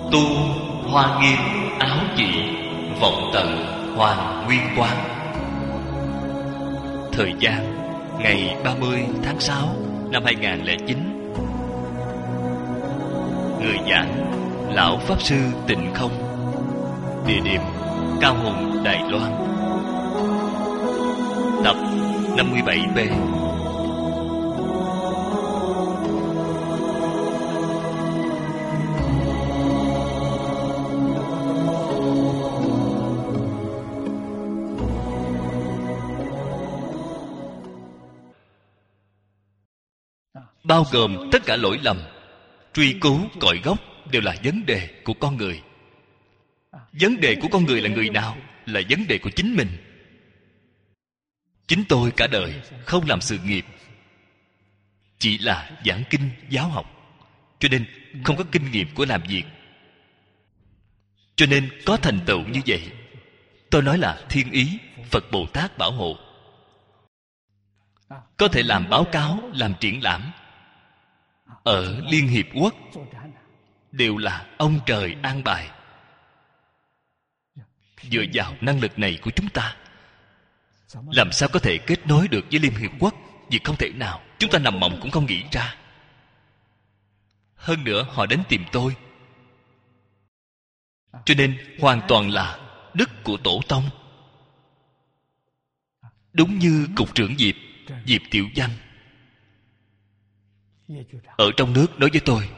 Tu Hoa Nghiêm Áo Chỉ, vọng tận Hoàng Nguyên Quán. Thời gian ngày 30 tháng 6 năm 2009. Người giảng Lão Pháp Sư Tịnh Không. Địa điểm Cao Hùng, Đài Loan. Tập 57B. Bao gồm tất cả lỗi lầm, truy cứu cội gốc đều là vấn đề của con người. Vấn đề của con người là người nào? Là vấn đề của chính mình. Chính tôi cả đời không làm sự nghiệp, chỉ là giảng kinh giáo học, cho nên không có kinh nghiệm của làm việc, cho nên có thành tựu như vậy. Tôi nói là thiên ý, Phật Bồ Tát bảo hộ. Có thể làm báo cáo, làm triển lãm ở Liên Hiệp Quốc, đều là ông trời an bài. Dựa vào năng lực này của chúng ta, làm sao có thể kết nối được với Liên Hiệp Quốc? Việc không thể nào, chúng ta nằm mộng cũng không nghĩ ra. Hơn nữa họ đến tìm tôi, cho nên hoàn toàn là đức của tổ tông. Đúng như cục trưởng Diệp Tiểu Văn ở trong nước nói với tôi.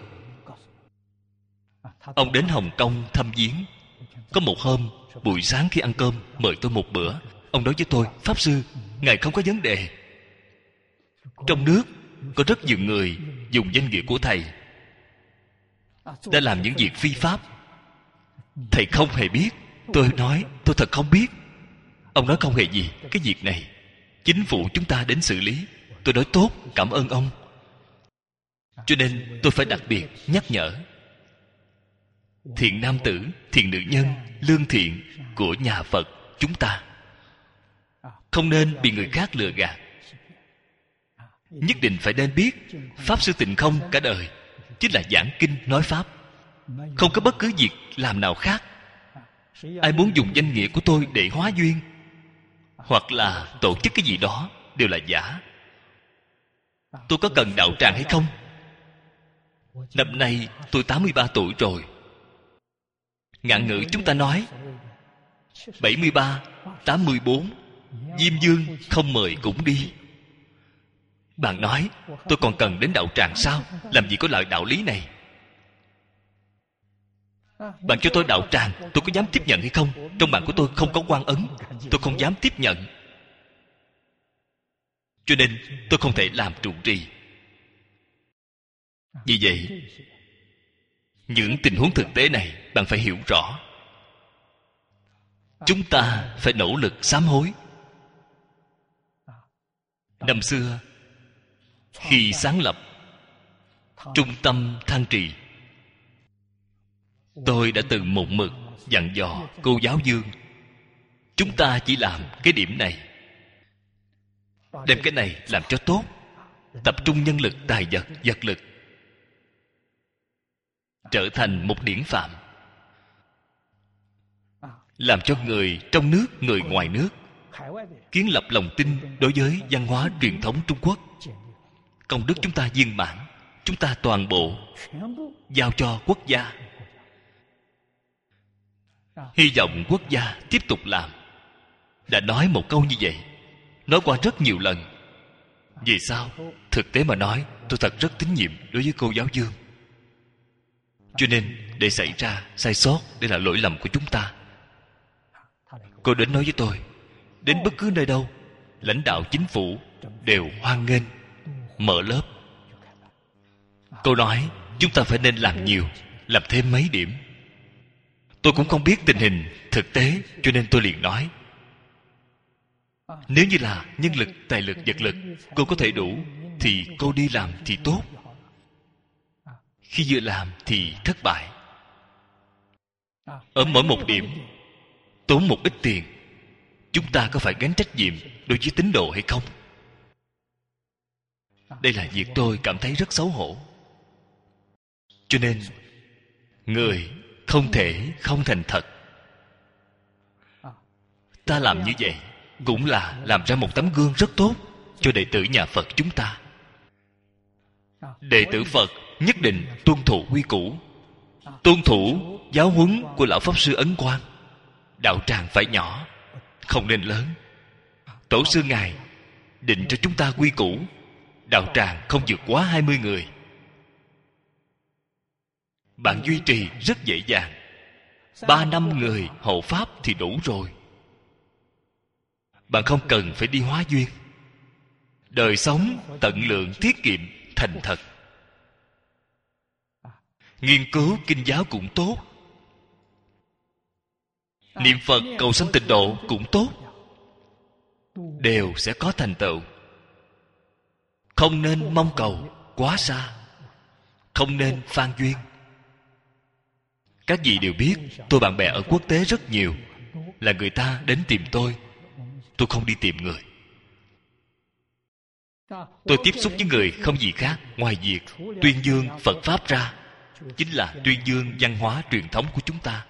Ông đến Hồng Kông thăm viếng. Có một hôm buổi sáng khi ăn cơm, mời tôi một bữa. Ông nói với tôi: Pháp Sư, ngài không có vấn đề. Trong nước có rất nhiều người dùng danh nghĩa của thầy đã làm những việc phi pháp. Thầy không hề biết. Tôi nói tôi thật không biết. Ông nói không hề gì, cái việc này chính phủ chúng ta đến xử lý. Tôi nói tốt, cảm ơn ông. Cho nên tôi phải đặc biệt nhắc nhở thiện nam tử, thiện nữ nhân, lương thiện của nhà Phật chúng ta không nên bị người khác lừa gạt. Nhất định phải nên biết Pháp Sư Tịnh Không cả đời chính là giảng kinh nói pháp, không có bất cứ việc làm nào khác. Ai muốn dùng danh nghĩa của tôi để hóa duyên hoặc là tổ chức cái gì đó đều là giả. Tôi có cần đạo tràng hay không? Năm nay tôi 83 tuổi rồi. Ngạn ngữ chúng ta nói 73, 84, Diêm Dương không mời cũng đi. Bạn nói tôi còn cần đến đạo tràng sao? Làm gì có loại đạo lý này? Bạn cho tôi đạo tràng, tôi có dám tiếp nhận hay không? Trong mạng của tôi không có quan ấn, tôi không dám tiếp nhận. Cho nên tôi không thể làm trụ trì. Vì vậy, những tình huống thực tế này bạn phải hiểu rõ. Chúng ta phải nỗ lực sám hối. Năm xưa khi sáng lập Trung tâm Thăng Trì, tôi đã từng một mực dặn dò cô giáo Dương, chúng ta chỉ làm cái điểm này, đem cái này làm cho tốt, tập trung nhân lực, tài vật, vật lực, trở thành một điển phạm, làm cho người trong nước, người ngoài nước kiến lập lòng tin đối với văn hóa truyền thống Trung Quốc. Công đức chúng ta viên mãn, chúng ta toàn bộ giao cho quốc gia. Hy vọng quốc gia tiếp tục làm. Đã nói một câu như vậy, nói qua rất nhiều lần. Vì sao? Thực tế mà nói, tôi thật rất tín nhiệm đối với cô giáo Dương. Cho nên để xảy ra sai sót, đây là lỗi lầm của chúng ta. Cô đến nói với tôi, đến bất cứ nơi đâu, lãnh đạo chính phủ đều hoan nghênh mở lớp. Cô nói chúng ta phải nên làm nhiều, làm thêm mấy điểm. Tôi cũng không biết tình hình thực tế, cho nên tôi liền nói, nếu như là nhân lực, tài lực, vật lực cô có thể đủ thì cô đi làm thì tốt. Khi vừa làm thì thất bại. Ở mỗi một điểm tốn một ít tiền, chúng ta có phải gánh trách nhiệm đối với tín đồ hay không? Đây là việc tôi cảm thấy rất xấu hổ. Cho nên người không thể không thành thật. Ta làm như vậy cũng là làm ra một tấm gương rất tốt cho đệ tử nhà Phật chúng ta. Đệ tử Phật nhất định tuân thủ quy củ, tuân thủ giáo huấn của Lão Pháp Sư Ấn Quang. Đạo tràng phải nhỏ, không nên lớn. Tổ sư Ngài định cho chúng ta quy củ, đạo tràng không vượt quá 20 người. Bạn duy trì rất dễ dàng. 3-5 người hộ pháp thì đủ rồi. Bạn không cần phải đi hóa duyên. Đời sống tận lượng tiết kiệm thành thật. Nghiên cứu kinh giáo cũng tốt. Niệm Phật cầu sanh tịnh độ cũng tốt. Đều sẽ có thành tựu. Không nên mong cầu quá xa, không nên phan duyên. Các vị đều biết, tôi bạn bè ở quốc tế rất nhiều, là người ta đến tìm tôi không đi tìm người. Tôi tiếp xúc với người không gì khác ngoài việc tuyên dương Phật Pháp ra, chính là tuyên dương văn hóa truyền thống của chúng ta.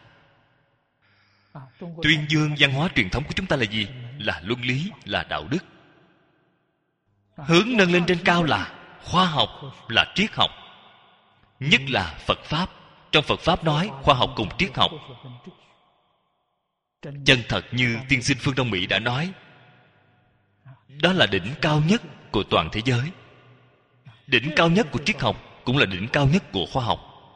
Tuyên dương văn hóa truyền thống của chúng ta là gì? Là luân lý, là đạo đức. Hướng nâng lên trên cao là khoa học, là triết học. Nhất là Phật Pháp. Trong Phật Pháp nói khoa học cùng triết học. Chân thật như tiên sinh Phương Đông Mỹ đã nói, đó là đỉnh cao nhất của toàn thế giới. Đỉnh cao nhất của triết học cũng là đỉnh cao nhất của khoa học.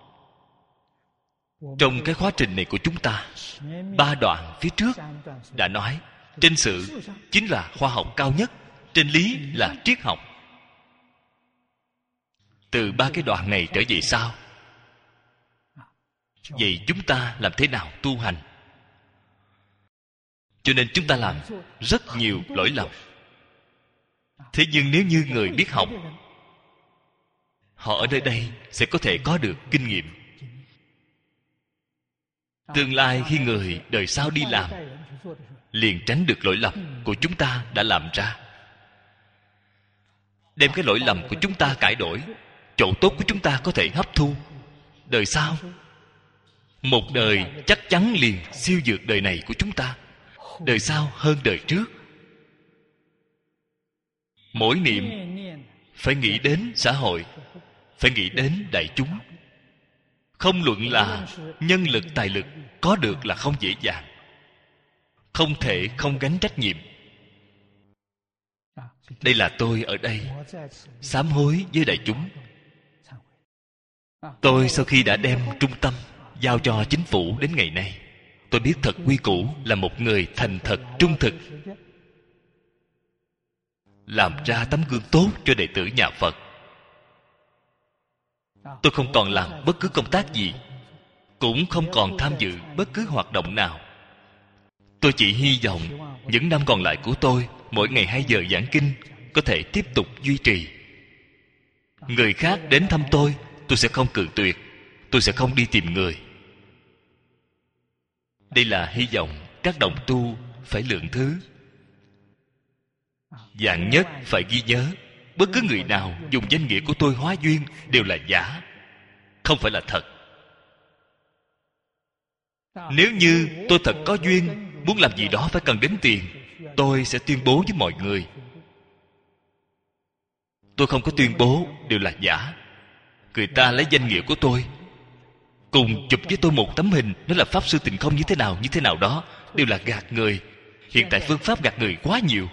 Trong cái khóa trình này của chúng ta, 3 đoạn phía trước đã nói, trên sự chính là khoa học cao nhất, trên lý là triết học. Từ 3 cái đoạn này trở về sau, vậy chúng ta làm thế nào tu hành? Cho nên chúng ta làm rất nhiều lỗi lầm. Thế nhưng nếu như người biết học, họ ở nơi đây sẽ có thể có được kinh nghiệm. Tương lai khi người đời sau đi làm, liền tránh được lỗi lầm của chúng ta đã làm ra. Đem cái lỗi lầm của chúng ta cải đổi, chỗ tốt của chúng ta có thể hấp thu. Đời sau, một đời chắc chắn liền siêu vượt đời này của chúng ta. Đời sau hơn đời trước. Mỗi niệm phải nghĩ đến xã hội, phải nghĩ đến đại chúng. Không luận là nhân lực, tài lực, có được là không dễ dàng. Không thể không gánh trách nhiệm. Đây là tôi ở đây sám hối với đại chúng. Tôi sau khi đã đem trung tâm giao cho chính phủ đến ngày nay, tôi biết thật quy củ là một người thành thật, trung thực, làm ra tấm gương tốt cho đệ tử nhà Phật. Tôi không còn làm bất cứ công tác gì, cũng không còn tham dự bất cứ hoạt động nào. Tôi chỉ hy vọng những năm còn lại của tôi, mỗi ngày 2 giờ giảng kinh có thể tiếp tục duy trì. Người khác đến thăm tôi sẽ không cự tuyệt, tôi sẽ không đi tìm người. Đây là hy vọng các đồng tu phải lượng thứ. Vạn nhất phải ghi nhớ, bất cứ người nào dùng danh nghĩa của tôi hóa duyên đều là giả, không phải là thật. Nếu như tôi thật có duyên, muốn làm gì đó phải cần đến tiền, tôi sẽ tuyên bố với mọi người. Tôi không có tuyên bố đều là giả. Người ta lấy danh nghĩa của tôi, cùng chụp với tôi một tấm hình, nó là Pháp Sư Tịnh Không như thế nào đó, đều là gạt người. Hiện tại phương pháp gạt người quá nhiều.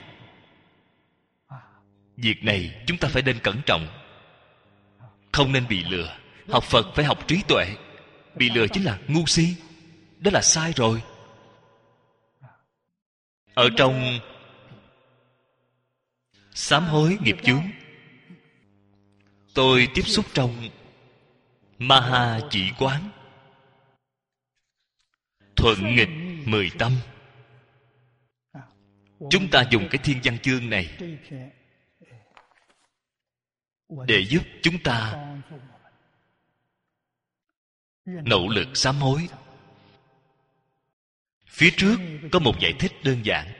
Việc này chúng ta phải nên cẩn trọng, không nên bị lừa. Học Phật phải học trí tuệ. Bị lừa chính là ngu si, đó là sai rồi. Ở trong sám hối nghiệp chướng, tôi tiếp xúc trong Maha Chỉ Quán, thuận nghịch 10 tâm. Chúng ta dùng cái thiên văn chương này để giúp chúng ta nỗ lực sám hối. Phía trước có một giải thích đơn giản.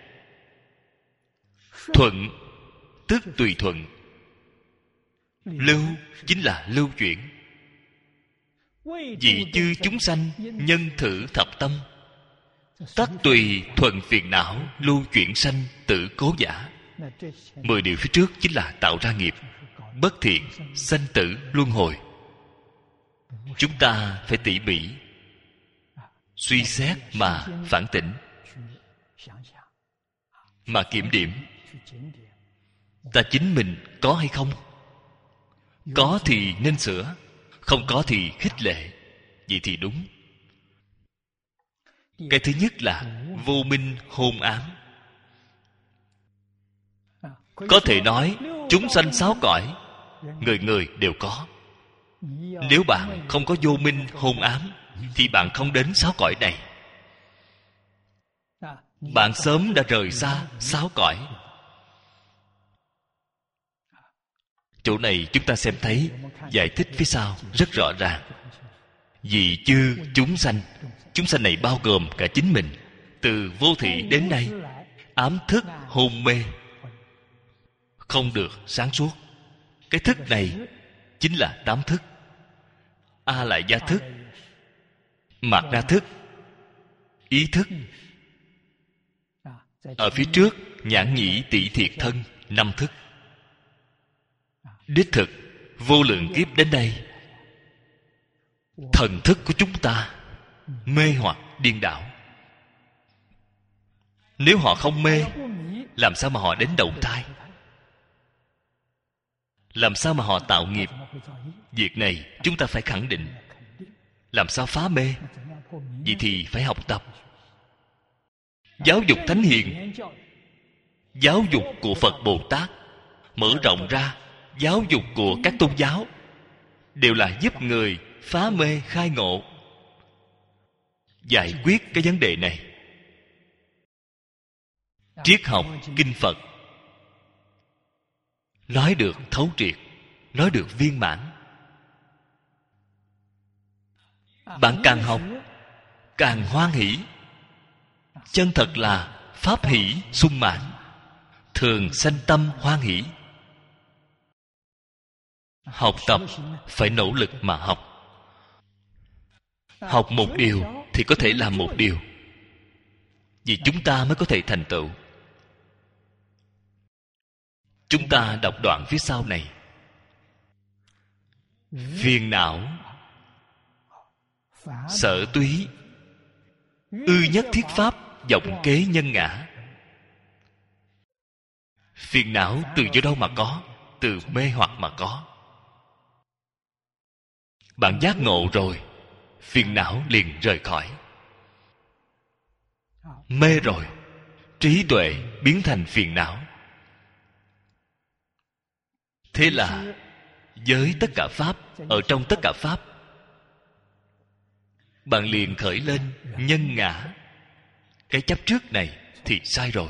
Thuận tức tùy thuận, lưu chính là lưu chuyển. Vì chư chúng sanh nhân thử thập tâm, tất tùy thuận phiền não, lưu chuyển sanh tử cố giả. 10 điều phía trước chính là tạo ra nghiệp bất thiện, sanh tử luân hồi. Chúng ta phải tỉ mỉ suy xét mà phản tỉnh, mà kiểm điểm ta chính mình có hay không. Có thì nên sửa, không có thì khích lệ. Vậy thì đúng. Cái thứ nhất là vô minh hôn ám. Có thể nói chúng sanh sáu cõi, người người đều có. Nếu bạn không có vô minh hôn ám thì bạn không đến sáu cõi này. Bạn sớm đã rời xa sáu cõi. Chỗ này chúng ta xem thấy giải thích phía sau rất rõ ràng. Vì chư chúng sanh, chúng sanh này bao gồm cả chính mình. Từ vô thị đến nay, ám thức hôn mê, không được sáng suốt. Cái thức này chính là tám thức: A lại gia thức, mạt na thức, ý thức. Ở phía trước nhãn nhĩ tỷ thiệt thân, năm thức. Đích thực vô lượng kiếp đến đây, thần thức của chúng ta mê hoặc điên đảo. Nếu họ không mê, làm sao mà họ đến đầu thai? Làm sao mà họ tạo nghiệp? Việc này chúng ta phải khẳng định. Làm sao phá mê? Vậy thì phải học tập. Giáo dục thánh hiền, giáo dục của Phật Bồ Tát, mở rộng ra giáo dục của các tôn giáo, đều là giúp người phá mê khai ngộ, giải quyết cái vấn đề này. Triết học kinh Phật nói được thấu triệt, nói được viên mãn. Bạn càng học càng hoan hỷ. Chân thật là pháp hỷ sung mãn, thường sanh tâm hoan hỷ. Học tập phải nỗ lực mà học. Học một điều thì có thể làm một điều, vì chúng ta mới có thể thành tựu. Chúng ta đọc đoạn phía sau này: phiền não sở túy, ư nhất thiết pháp vọng kế nhân ngã. Phiền não từ do đâu mà có? Từ mê hoặc mà có. Bạn giác ngộ rồi, phiền não liền rời khỏi. Mê rồi, trí tuệ biến thành phiền não. Thế là với tất cả pháp, ở trong tất cả pháp, bạn liền khởi lên nhân ngã. Cái chấp trước này thì sai rồi.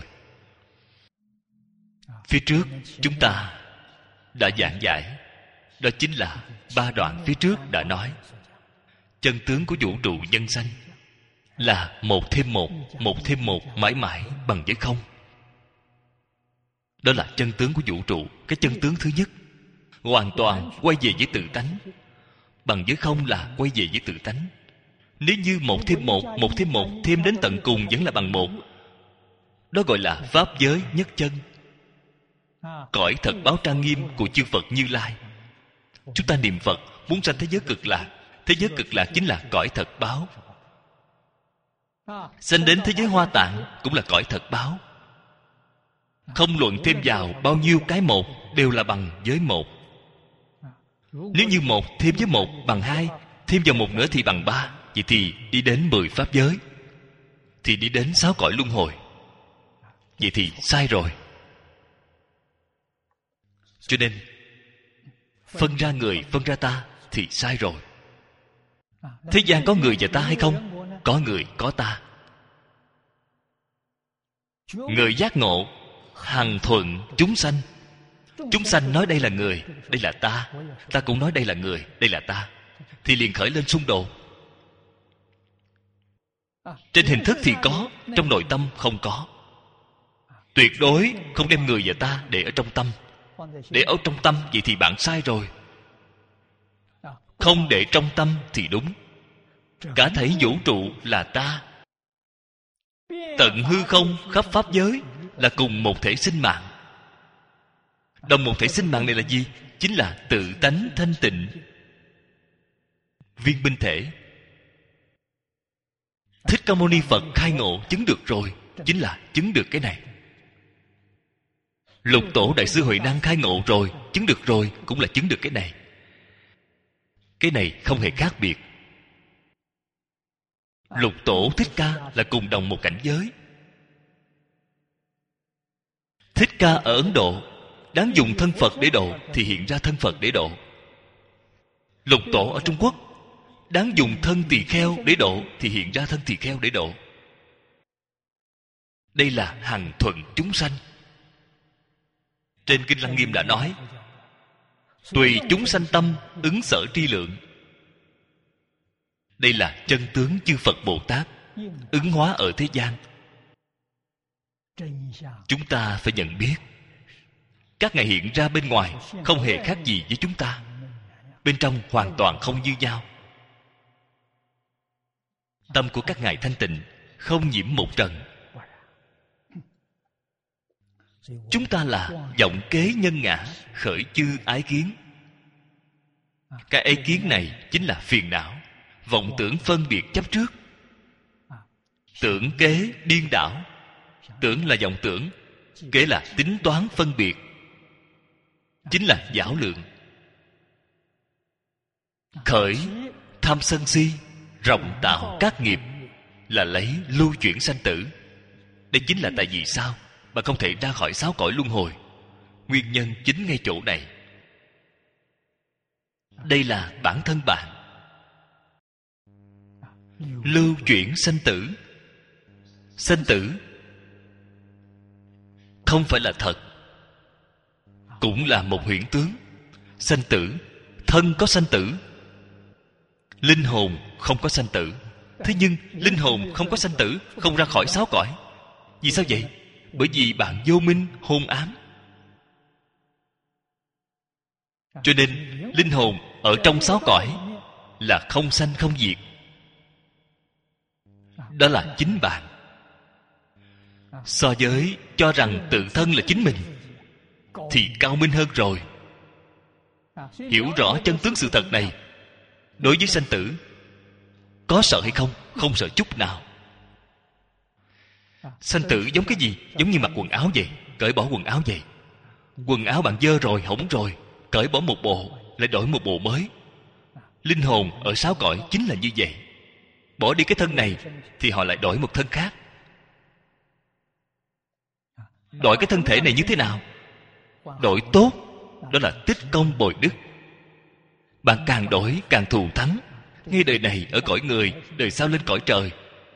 Phía trước chúng ta đã giảng giải, đó chính là 3 đoạn phía trước đã nói. Chân tướng của vũ trụ nhân sanh là 1 thêm 1, 1 thêm 1 mãi mãi bằng với không. Đó là chân tướng của vũ trụ. Cái chân tướng thứ nhất, hoàn toàn quay về với tự tánh. Bằng với không là quay về với tự tánh. Nếu như 1 thêm 1, 1 thêm 1 thêm đến tận cùng vẫn là bằng 1, đó gọi là pháp giới nhất chân, cõi thật báo trang nghiêm của chư Phật Như Lai. Chúng ta niệm Phật muốn sanh thế giới cực lạc. Thế giới cực lạc chính là cõi thật báo. Sanh đến thế giới Hoa Tạng cũng là cõi thật báo. Không luận thêm vào bao nhiêu cái một, đều là bằng với 1. Nếu như 1 thêm với 1 bằng 2, thêm vào 1 nữa thì bằng 3, vậy thì đi đến 10 pháp giới, thì đi đến 6 cõi luân hồi. Vậy thì sai rồi. Cho nên phân ra người, phân ra ta thì sai rồi. Thế gian có người và ta hay không? Có người, có ta. Người giác ngộ hằng thuận chúng sanh. Chúng sanh nói đây là người, đây là ta. Ta cũng nói đây là người, đây là ta. Thì liền khởi lên xung đột. Trên hình thức thì có, trong nội tâm không có. Tuyệt đối không đem người và ta để ở trong tâm. Để ở trong tâm vậy thì bạn sai rồi. không để trong tâm thì đúng. Cả thảy vũ trụ là ta. Tận hư không khắp pháp giới là cùng một thể sinh mạng. Đồng một thể sinh mạng này là gì? Chính là tự tánh thanh tịnh, viên minh thể. Thích Ca Mâu Ni Phật khai ngộ chứng được rồi, chính là chứng được cái này. Lục Tổ Đại sư Huệ Năng khai ngộ rồi, chứng được rồi, cũng là chứng được cái này. Cái này không hề khác biệt. Lục Tổ Thích Ca là cùng đồng một cảnh giới. Thích Ca ở Ấn Độ đáng dùng thân Phật để độ thì hiện ra thân Phật để độ. Lục Tổ ở Trung Quốc đáng dùng thân tỳ kheo để độ thì hiện ra thân tỳ kheo để độ. Đây là hằng thuận chúng sanh. Trên Kinh Lăng Nghiêm đã nói: tùy chúng sanh tâm ứng sở tri lượng. Đây là chân tướng chư Phật Bồ Tát ứng hóa ở thế gian. Chúng ta phải nhận biết các ngài hiện ra bên ngoài không hề khác gì với chúng ta, bên trong hoàn toàn không như nhau. Tâm của các ngài thanh tịnh, không nhiễm một trần. Chúng ta là vọng kế nhân ngã, khởi chư ái kiến. Cái ái kiến này chính là phiền não, vọng tưởng phân biệt chấp trước, tưởng kế điên đảo. Tưởng là vọng tưởng, kế là tính toán phân biệt, chính là giảo lượng. Khởi tham sân si, rộng tạo các nghiệp, là lấy lưu chuyển sanh tử. Đây chính là tại vì sao mà không thể ra khỏi sáu cõi luân hồi. Nguyên nhân chính ngay chỗ này. Đây là bản thân bạn. Lưu chuyển sanh tử. Sanh tử không phải là thật, cũng là một huyễn tướng. Sanh tử, thân có sanh tử, linh hồn không có sanh tử. Thế nhưng linh hồn không có sanh tử, không ra khỏi sáu cõi. Vì sao vậy? Bởi vì bạn vô minh hôn ám. Cho nên linh hồn ở trong sáu cõi là không sanh không diệt. Đó là chính bạn. So với cho rằng tự thân là chính mình thì cao minh hơn rồi. Hiểu rõ chân tướng sự thật này, đối với sanh tử có sợ hay không? Không sợ chút nào. Sanh tử giống cái gì? Giống như mặc quần áo vậy. Cởi bỏ quần áo vậy. Quần áo bạn dơ rồi, hỏng rồi, cởi bỏ một bộ, lại đổi một bộ mới. Linh hồn ở sáu cõi chính là như vậy. Bỏ đi cái thân này thì họ lại đổi một thân khác. Đổi cái thân thể này như thế nào? Đổi tốt, đó là tích công bồi đức. Bạn càng đổi càng thù thắng. Ngay đời này ở cõi người, đời sau lên cõi trời.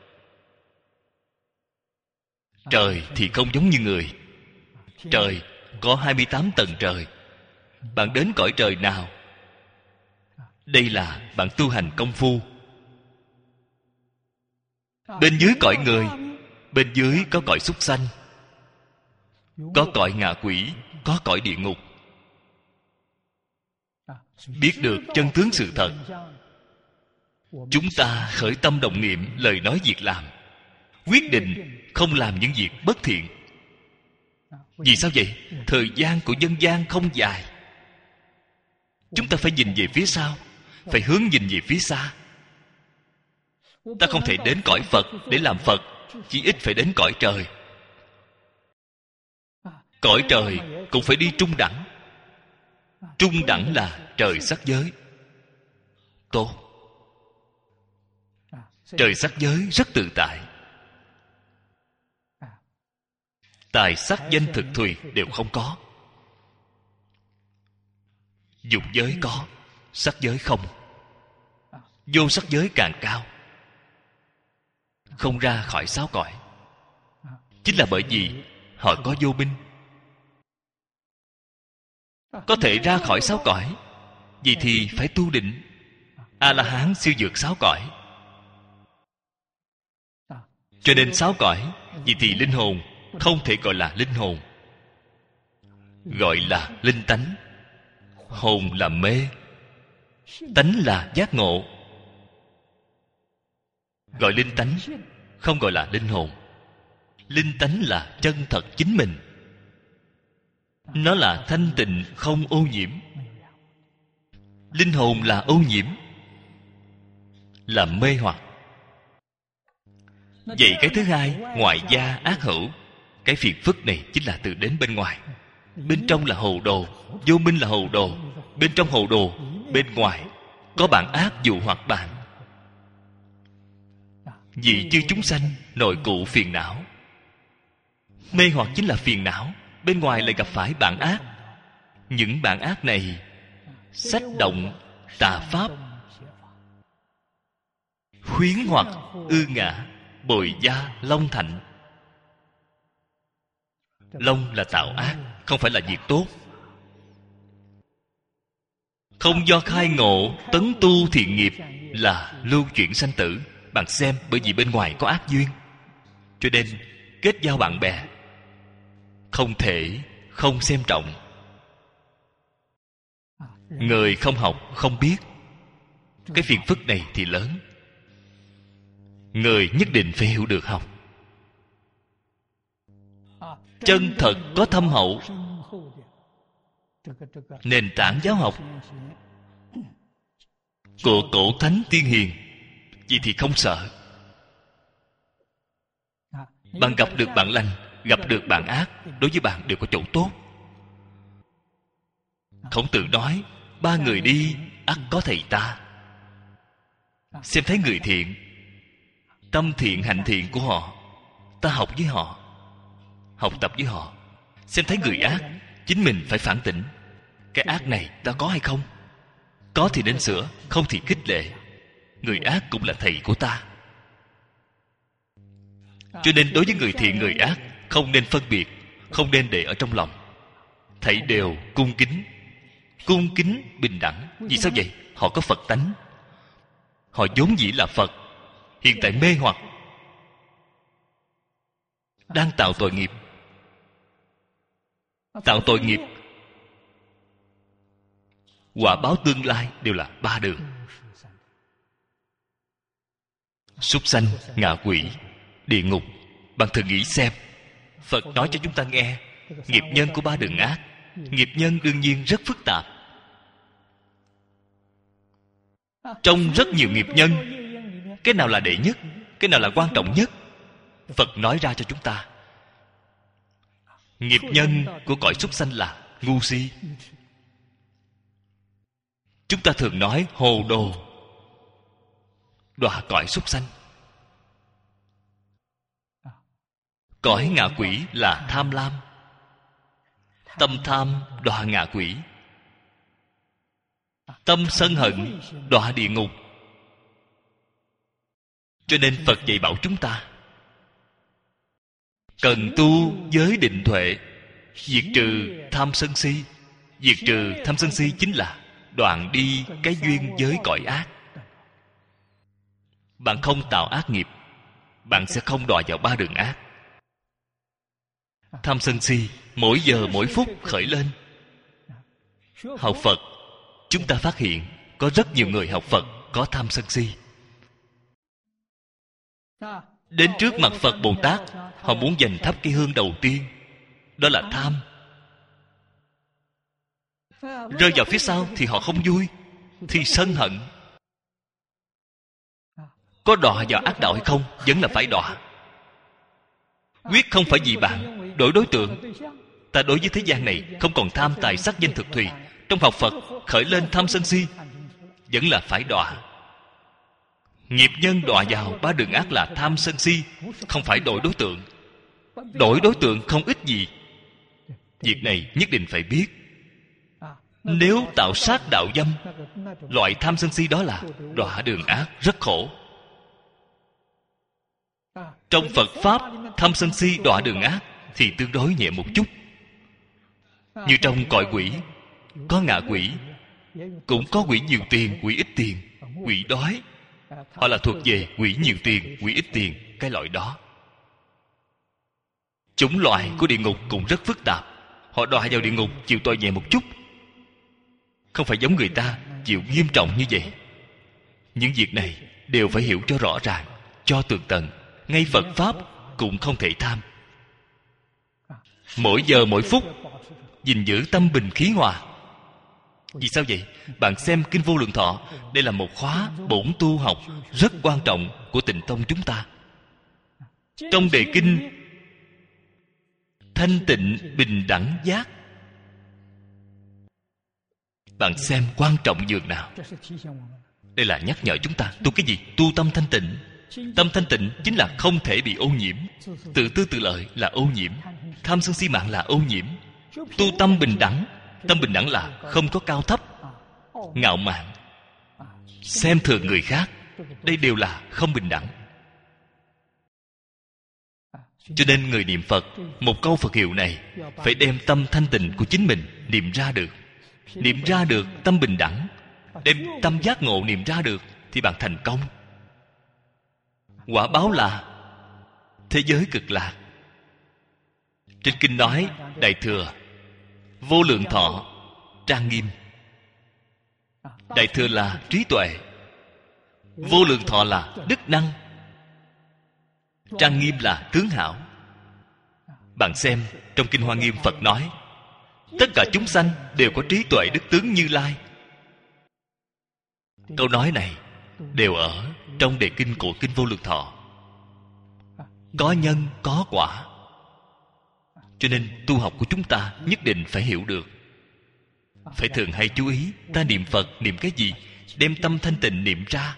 Trời thì không giống như người. Trời có 28 tầng trời. Bạn đến cõi trời nào? Đây là bạn tu hành công phu. Bên dưới cõi người, bên dưới có cõi súc sanh, có cõi ngạ quỷ, có cõi địa ngục. Biết được chân tướng sự thật, chúng ta khởi tâm động niệm, lời nói việc làm, quyết định không làm những việc bất thiện. Vì sao vậy? Thời gian của nhân gian không dài. Chúng ta phải nhìn về phía sau, phải hướng nhìn về phía xa. Ta không thể đến cõi Phật để làm Phật, chỉ ít phải đến cõi trời. Cõi trời cũng phải đi trung đẳng. Trung đẳng là trời sắc giới. Tốt. Trời sắc giới rất tự tại. Tài sắc danh thực thùy đều không có. Dục giới có, sắc giới không. Vô sắc giới càng cao, không ra khỏi sáu cõi. Chính là bởi vì họ có vô minh. Có thể ra khỏi sáu cõi, vì thì phải tu định. A-la-hán siêu vượt sáu cõi. Cho nên sáu cõi, vì thì linh hồn không thể gọi là linh hồn, gọi là linh tánh. Hồn là mê, Tánh là giác ngộ, gọi linh tánh, không gọi là linh hồn. Linh tánh là chân thật chính mình. Nó là thanh tịnh không ô nhiễm. Linh hồn là ô nhiễm, là mê hoặc. Vậy cái thứ hai, ngoại gia ác hữu. Cái phiền phức này chính là từ đến bên ngoài. Bên trong là hồ đồ, vô minh là hồ đồ. Bên trong hồ đồ, bên ngoài có bạn ác dụ hoặc bạn. Vị chư chúng sanh nội cụ phiền não. Mê hoặc chính là phiền não. Bên ngoài lại gặp phải bạn ác. Những bạn ác này sách động tà pháp, khuyến hoặc ư ngã, bồi gia long thạnh. Long là tạo ác, không phải là việc tốt. Không do khai ngộ tấn tu thiện nghiệp là lưu chuyển sanh tử. Bạn xem, bởi vì bên ngoài có ác duyên, cho nên kết giao bạn bè không thể không xem trọng. Người không học không biết, cái phiền phức này thì lớn. Người nhất định phải hiểu được học. Chân thật có thâm hậu, nền tảng giáo học của cổ thánh tiên hiền, vậy thì không sợ. Bạn gặp được bạn lành, gặp được bạn ác, đối với bạn đều có chỗ tốt. Khổng Tử nói, ba người đi ắt có thầy ta. Xem thấy người thiện, tâm thiện hạnh thiện của họ, ta học với họ, học tập với họ. Xem thấy người ác, chính mình phải phản tỉnh. Cái ác này ta có hay không? Có thì nên sửa, không thì khích lệ. Người ác cũng là thầy của ta. Cho nên đối với người thiện người ác, không nên phân biệt, không nên để ở trong lòng. Thầy đều cung kính. Cung kính bình đẳng. Vì sao vậy? Họ có Phật tánh. Họ vốn dĩ là Phật, hiện tại mê hoặc, đang tạo tội nghiệp. Tạo tội nghiệp, quả báo tương lai đều là ba đường: súc sanh, ngạ quỷ, địa ngục. Bạn thử nghĩ xem, Phật nói cho chúng ta nghe nghiệp nhân của ba đường ác. Nghiệp nhân đương nhiên rất phức tạp. Trong rất nhiều nghiệp nhân, cái nào là đệ nhất, cái nào là quan trọng nhất, Phật nói ra cho chúng ta. Nghiệp nhân của cõi súc sanh là ngu si. Chúng ta thường nói hồ đồ, đọa cõi súc sanh. Cõi ngạ quỷ là tham lam, tâm tham đọa ngạ quỷ. Tâm sân hận đọa địa ngục. Cho nên Phật dạy bảo chúng ta cần tu giới định tuệ, diệt trừ tham sân si. Diệt trừ tham sân si chính là đoạn đi cái duyên giới cõi ác. Bạn không tạo ác nghiệp, bạn sẽ không đọa vào ba đường ác. Tham sân si mỗi giờ mỗi phút khởi lên. Học Phật, chúng ta phát hiện có rất nhiều người học Phật có tham sân si. Đến trước mặt Phật Bồ Tát, họ muốn dành thắp cái hương đầu tiên, đó là tham. Rơi vào phía sau thì họ không vui, thì sân hận. Có đọa vào ác đạo hay không? Vẫn là phải đọa. Quyết không phải vì bạn đổi đối tượng. Ta đối với thế gian này không còn tham tài sắc danh thực thùy. Trong học Phật khởi lên tham sân si, vẫn là phải đọa. Nghiệp nhân đọa vào ba đường ác là tham sân si, không phải đổi đối tượng. Đổi đối tượng không ích gì. Việc này nhất định phải biết. Nếu tạo sát đạo dâm, loại tham sân si đó là đọa đường ác, rất khổ. Trong Phật Pháp, tham sân si đọa đường ác thì tương đối nhẹ một chút. Như trong cõi quỷ, có ngạ quỷ, cũng có quỷ nhiều tiền, quỷ ít tiền, quỷ đói. Họ là thuộc về quỷ nhiều tiền, quỷ ít tiền, cái loại đó. Chủng loại của địa ngục cũng rất phức tạp. Họ đọa vào địa ngục chịu tội nhẹ một chút, không phải giống người ta chịu nghiêm trọng như vậy. Những việc này đều phải hiểu cho rõ ràng, cho tường tận. Ngay Phật Pháp cũng không thể tham. Mỗi giờ mỗi phút gìn giữ tâm bình khí hòa. Vì sao vậy? Bạn xem Kinh Vô Lượng Thọ, đây là một khóa bổn tu học rất quan trọng của Tịnh Tông chúng ta. Trong đề kinh thanh tịnh bình đẳng giác, bạn xem quan trọng dường nào. Đây là nhắc nhở chúng ta tu cái gì? Tu tâm thanh tịnh. Tâm thanh tịnh chính là không thể bị ô nhiễm. Tự tư tự lợi là ô nhiễm. Tham sân si mạng là ô nhiễm. Tu tâm bình đẳng. Tâm bình đẳng là không có cao thấp, ngạo mạn, xem thường người khác. Đây đều là không bình đẳng. Cho nên người niệm Phật, một câu Phật hiệu này phải đem tâm thanh tịnh của chính mình niệm ra được. Niệm ra được tâm bình đẳng, đem tâm giác ngộ niệm ra được, thì bạn thành công. Quả báo là thế giới cực lạc. Trên kinh nói Đại Thừa Vô Lượng Thọ trang nghiêm. Đại Thừa là trí tuệ, Vô Lượng Thọ là đức năng, trang nghiêm là tướng hảo. Bạn xem trong Kinh Hoa Nghiêm, Phật nói tất cả chúng sanh đều có trí tuệ đức tướng Như Lai. Câu nói này đều ở trong đề kinh của Kinh Vô Lượng Thọ. Có nhân có quả. Cho nên tu học của chúng ta nhất định phải hiểu được. Phải thường hay chú ý, ta niệm Phật niệm cái gì, đem tâm thanh tịnh niệm ra.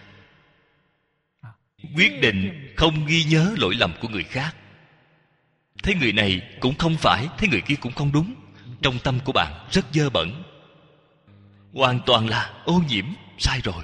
Quyết định không ghi nhớ lỗi lầm của người khác. Thấy người này cũng không phải, thấy người kia cũng không đúng, trong tâm của bạn rất dơ bẩn, hoàn toàn là ô nhiễm, sai rồi.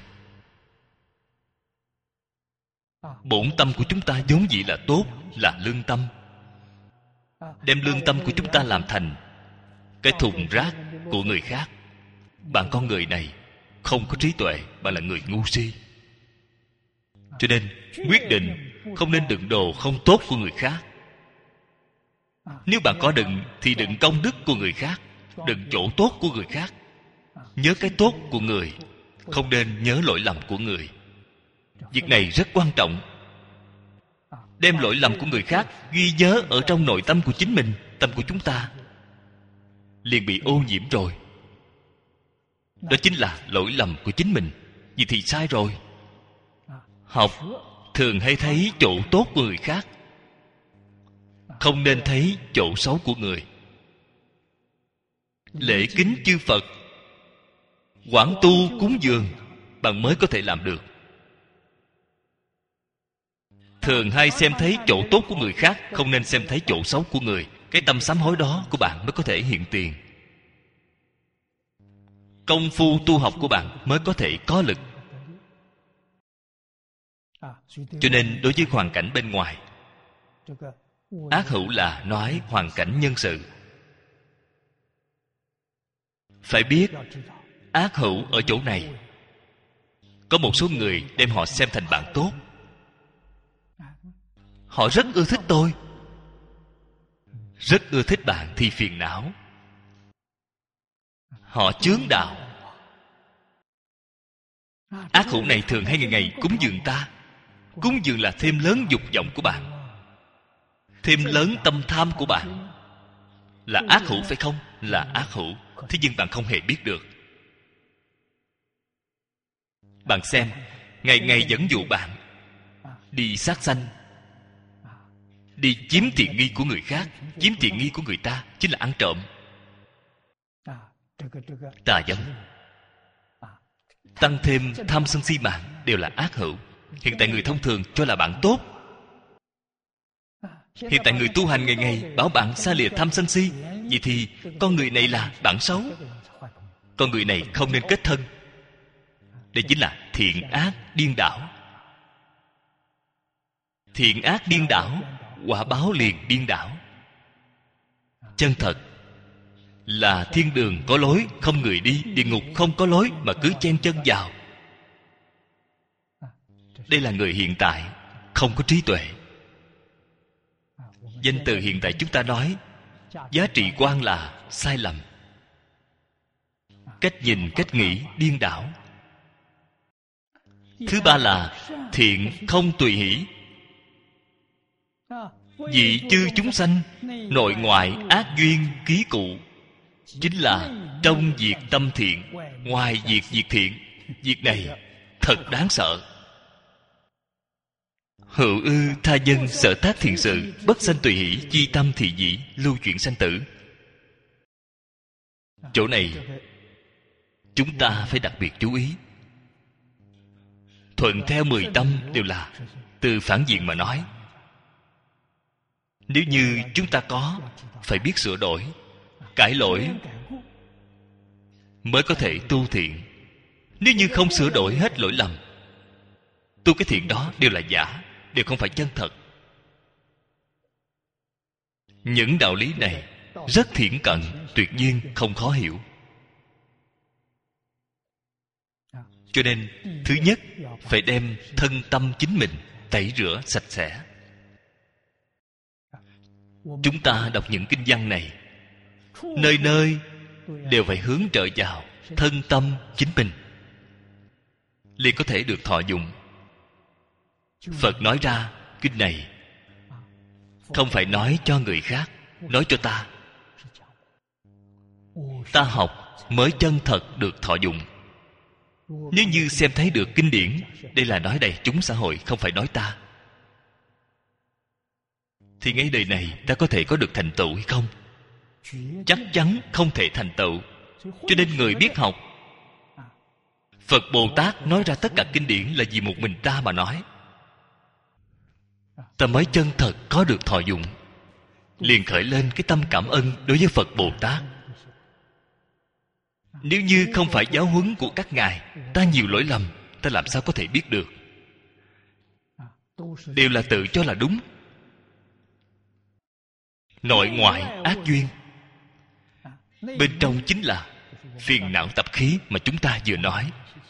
Bổn tâm của chúng ta vốn dĩ là tốt, là lương tâm. Đem lương tâm của chúng ta làm thành cái thùng rác của người khác. Bạn con người này không có trí tuệ, bạn là người ngu si. Cho nên quyết định không nên đựng đồ không tốt của người khác. Nếu bạn có đựng thì đựng công đức của người khác, đựng chỗ tốt của người khác. Nhớ cái tốt của người, không nên nhớ lỗi lầm của người. Việc này rất quan trọng. Đem lỗi lầm của người khác ghi nhớ ở trong nội tâm của chính mình, tâm của chúng ta liền bị ô nhiễm rồi. Đó chính là lỗi lầm của chính mình. Vì thì sai rồi. Học thường hay thấy chỗ tốt của người khác, không nên thấy chỗ xấu của người. Lễ kính chư Phật, quảng tu cúng dường, bạn mới có thể làm được. Thường hay xem thấy chỗ tốt của người khác, không nên xem thấy chỗ xấu của người. Cái tâm sám hối đó của bạn mới có thể hiện tiền. Công phu tu học của bạn mới có thể có lực. Cho nên đối với hoàn cảnh bên ngoài, ác hữu là nói hoàn cảnh nhân sự. Phải biết ác hữu ở chỗ này, có một số người đem họ xem thành bạn tốt. Họ rất ưa thích tôi, rất ưa thích bạn thì phiền não. Họ chướng đạo. Ác hữu này thường hay ngày ngày cúng dường ta. Cúng dường là thêm lớn dục vọng của bạn, thêm lớn tâm tham của bạn. Là ác hữu phải không? Là ác hữu. Thế nhưng bạn không hề biết được. Bạn xem, ngày ngày dẫn dụ bạn đi sát sanh, đi chiếm tiện nghi của người khác. Chiếm tiện nghi của người ta chính là ăn trộm, tà dâm. Tăng thêm tham sân si mạng đều là ác hữu. Hiện tại người thông thường cho là bạn tốt. Hiện tại người tu hành ngày ngày bảo bạn xa lìa tham sân si. Vậy thì con người này là bạn xấu. Con người này không nên kết thân. Đây chính là thiện ác điên đảo. Thiện ác điên đảo, quả báo liền điên đảo. Chân thật là thiên đường có lối không người đi, địa ngục không có lối mà cứ chen chân vào. Đây là người hiện tại không có trí tuệ. Danh từ hiện tại chúng ta nói giá trị quan là sai lầm. Cách nhìn, cách nghĩ điên đảo. Thứ ba là thiện không tùy hỷ. Vị chư chúng sanh nội ngoại ác duyên ký cụ, chính là trong việc tâm thiện, ngoài việc diệt thiện. Việc này thật đáng sợ. Hữu ư tha dân sở tác thiện sự, bất sanh tùy hỷ, chi tâm thị dĩ, lưu chuyển sanh tử. Chỗ này chúng ta phải đặc biệt chú ý. Thuận theo 10 tâm đều là từ phản diện mà nói. Nếu như chúng ta có, phải biết sửa đổi, cải lỗi mới có thể tu thiện. Nếu như không sửa đổi hết lỗi lầm, tu cái thiện đó đều là giả, đều không phải chân thật. Những đạo lý này rất thiển cận, tuyệt nhiên không khó hiểu. Cho nên thứ nhất phải đem thân tâm chính mình tẩy rửa sạch sẽ. Chúng ta đọc những kinh văn này, nơi nơi đều phải hướng trợ vào thân tâm chính mình, liền có thể được thọ dụng. Phật nói ra kinh này không phải nói cho người khác, nói cho ta. Ta học mới chân thật được thọ dụng. Nếu như xem thấy được kinh điển, đây là nói đại chúng xã hội, không phải nói ta, thì ngay đời này ta có thể có được thành tựu hay không? Chắc chắn không thể thành tựu. Cho nên người biết học, Phật Bồ Tát nói ra tất cả kinh điển là vì một mình ta mà nói. Ta mới chân thật có được thọ dụng, liền khởi lên cái tâm cảm ơn đối với Phật Bồ Tát. Nếu như không phải giáo huấn của các ngài, ta nhiều lỗi lầm, ta làm sao có thể biết được? Đều là tự cho là đúng. Nội ngoại ác duyên, bên trong chính là phiền não tập khí mà chúng ta vừa nói.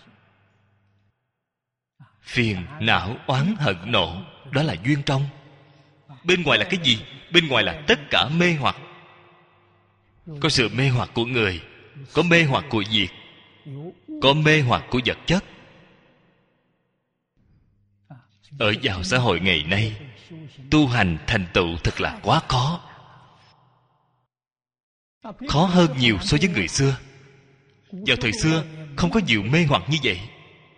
Phiền não oán hận nộ, đó là duyên trong. Bên ngoài là cái gì? Bên ngoài là tất cả mê hoặc. Có sự mê hoặc của người, có mê hoặc của việc, có mê hoặc của vật chất. Ở vào xã hội ngày nay, tu hành thành tựu thật là quá khó. Khó hơn nhiều so với người xưa. Vào thời xưa không có nhiều mê hoặc như vậy.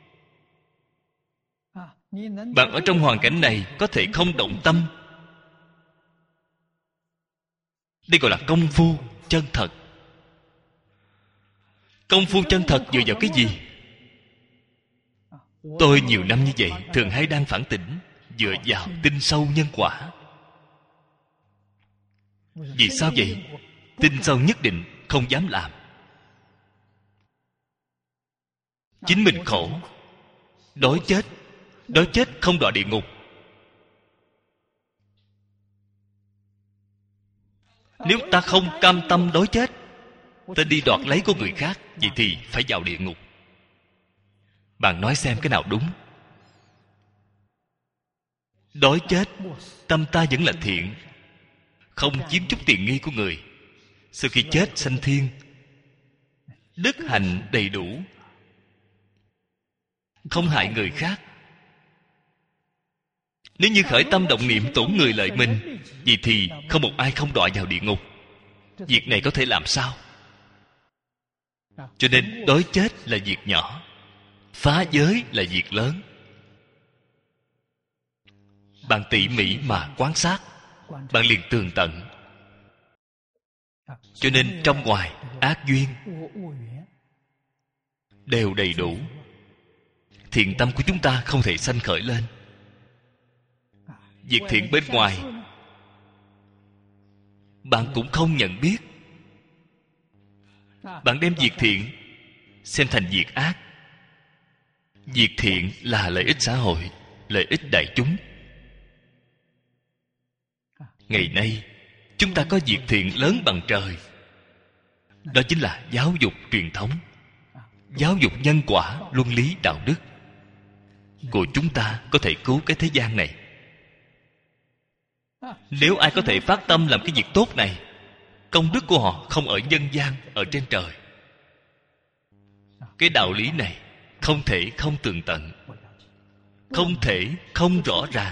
Bạn ở trong hoàn cảnh này có thể không động tâm. Đây gọi là công phu chân thật. Công phu chân thật dựa vào cái gì? Tôi nhiều năm như vậy thường hay đang phản tỉnh, dựa vào tin sâu nhân quả. Vì sao vậy? Tin sâu nhất định không dám làm. Chính mình khổ, đói chết. Đói chết không đọa địa ngục. Nếu ta không cam tâm đói chết, ta đi đoạt lấy của người khác, vậy thì phải vào địa ngục. Bạn nói xem cái nào đúng? Đói chết, tâm ta vẫn là thiện, không chiếm chút tiện nghi của người. Sau khi chết sanh thiên, đức hạnh đầy đủ, không hại người khác. Nếu như khởi tâm động niệm tổn người lợi mình, vậy thì không một ai không đọa vào địa ngục. Việc này có thể làm sao? Cho nên đói chết là việc nhỏ, phá giới là việc lớn. Bạn tỉ mỉ mà quan sát, bạn liền tường tận. Cho nên trong ngoài ác duyên đều đầy đủ. Thiện tâm của chúng ta không thể sanh khởi lên. Việc thiện bên ngoài bạn cũng không nhận biết. Bạn đem việc thiện xem thành việc ác. Việc thiện là lợi ích xã hội, lợi ích đại chúng. Ngày nay chúng ta có việc thiện lớn bằng trời. Đó chính là giáo dục truyền thống, giáo dục nhân quả, luân lý, đạo đức của chúng ta có thể cứu cái thế gian này. Nếu ai có thể phát tâm làm cái việc tốt này, công đức của họ không ở nhân gian, ở trên trời. Cái đạo lý này không thể không tường tận. không thể không rõ ràng.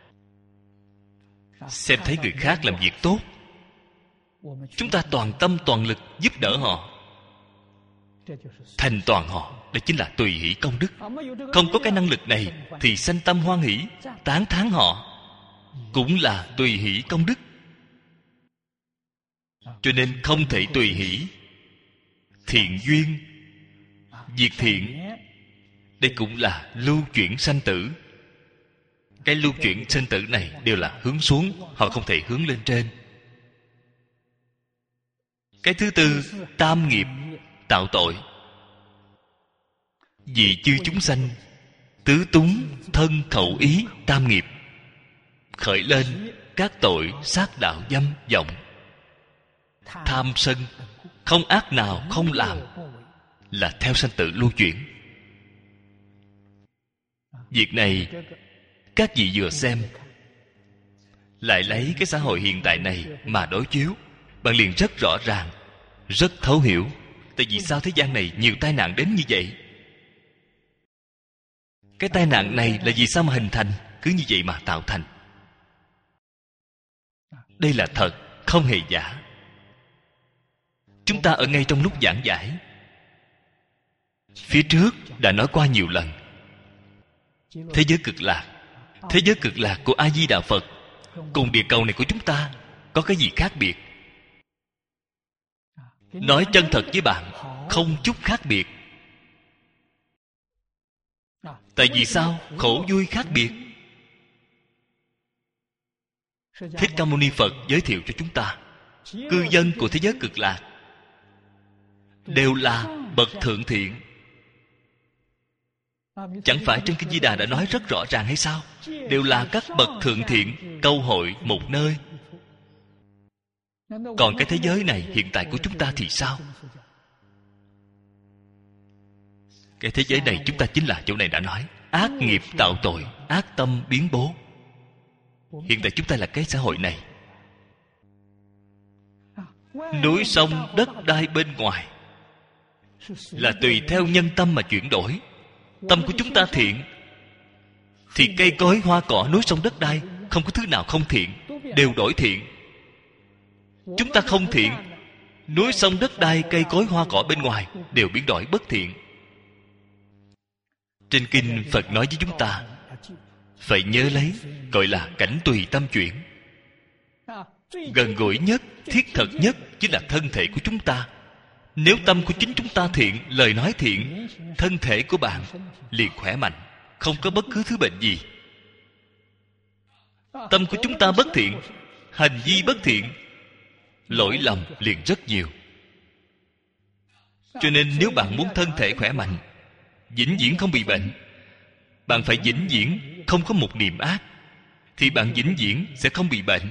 Xem thấy người khác làm việc tốt, chúng ta toàn tâm toàn lực giúp đỡ họ, thành toàn họ. Đó chính là tùy hỷ công đức. Không có cái năng lực này thì sanh tâm hoan hỷ, tán thán họ cũng là tùy hỷ công đức. Cho nên không thể tùy hỷ. Thiện duyên, việc thiện, đây cũng là lưu chuyển sanh tử. Cái lưu chuyển sanh tử này đều là hướng xuống, họ không thể hướng lên trên. Cái thứ tư, tam nghiệp tạo tội. Vì chư chúng sanh tứ túng thân khẩu ý tam nghiệp, khởi lên các tội sát đạo dâm vọng. Tham sân không ác nào không làm, là theo sanh tử lưu chuyển. Việc này các vị vừa xem, lại lấy cái xã hội hiện tại này mà đối chiếu, bạn liền rất rõ ràng, rất thấu hiểu. Tại vì sao thế gian này nhiều tai nạn đến như vậy? Cái tai nạn này là vì sao mà hình thành? Cứ như vậy mà tạo thành. Đây là thật, không hề giả. Chúng ta ở ngay trong lúc giảng giải, phía trước đã nói qua nhiều lần. Thế giới cực lạc, thế giới cực lạc của A Di Đà Phật cùng địa cầu này của chúng ta có cái gì khác biệt? Nói chân thật với bạn, không chút khác biệt. Tại vì sao? Khổ vui khác biệt. Thích Ca Mâu Ni Phật giới thiệu cho chúng ta, cư dân của thế giới cực lạc đều là bậc thượng thiện. Chẳng phải trên Kinh Di Đà đã nói rất rõ ràng hay sao? Đều là các bậc thượng thiện câu hội một nơi. Còn cái thế giới này hiện tại của chúng ta thì sao? Cái thế giới này chúng ta chính là chỗ này đã nói, ác nghiệp tạo tội, ác tâm biến bố. Hiện tại chúng ta là cái xã hội này. Núi sông đất đai bên ngoài là tùy theo nhân tâm mà chuyển đổi. Tâm của chúng ta thiện thì cây cối hoa cỏ núi sông đất đai không có thứ nào không thiện, đều đổi thiện. Chúng ta không thiện, núi sông đất đai cây cối hoa cỏ bên ngoài đều biến đổi bất thiện. Trên kinh Phật nói với chúng ta phải nhớ lấy, gọi là cảnh tùy tâm chuyển. Gần gũi nhất, thiết thực nhất chính là thân thể của chúng ta. Nếu tâm của chính chúng ta thiện, lời nói thiện, thân thể của bạn liền khỏe mạnh, không có bất cứ thứ bệnh gì. Tâm của chúng ta bất thiện, hành vi bất thiện, lỗi lầm liền rất nhiều. Cho nên nếu bạn muốn thân thể khỏe mạnh, vĩnh viễn không bị bệnh, bạn phải vĩnh viễn không có một niệm ác, thì bạn vĩnh viễn sẽ không bị bệnh.